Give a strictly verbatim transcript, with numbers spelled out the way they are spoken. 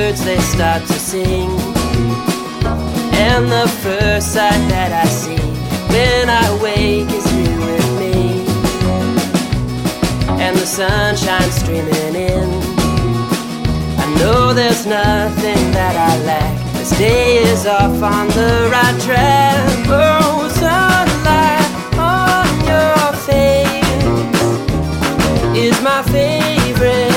birds they start to sing, and the first sight that I see when I wake is you and me, and the sunshine streaming in. I know there's nothing that I lack. This day is off on the right track. Oh, sunlight on your face is my favorite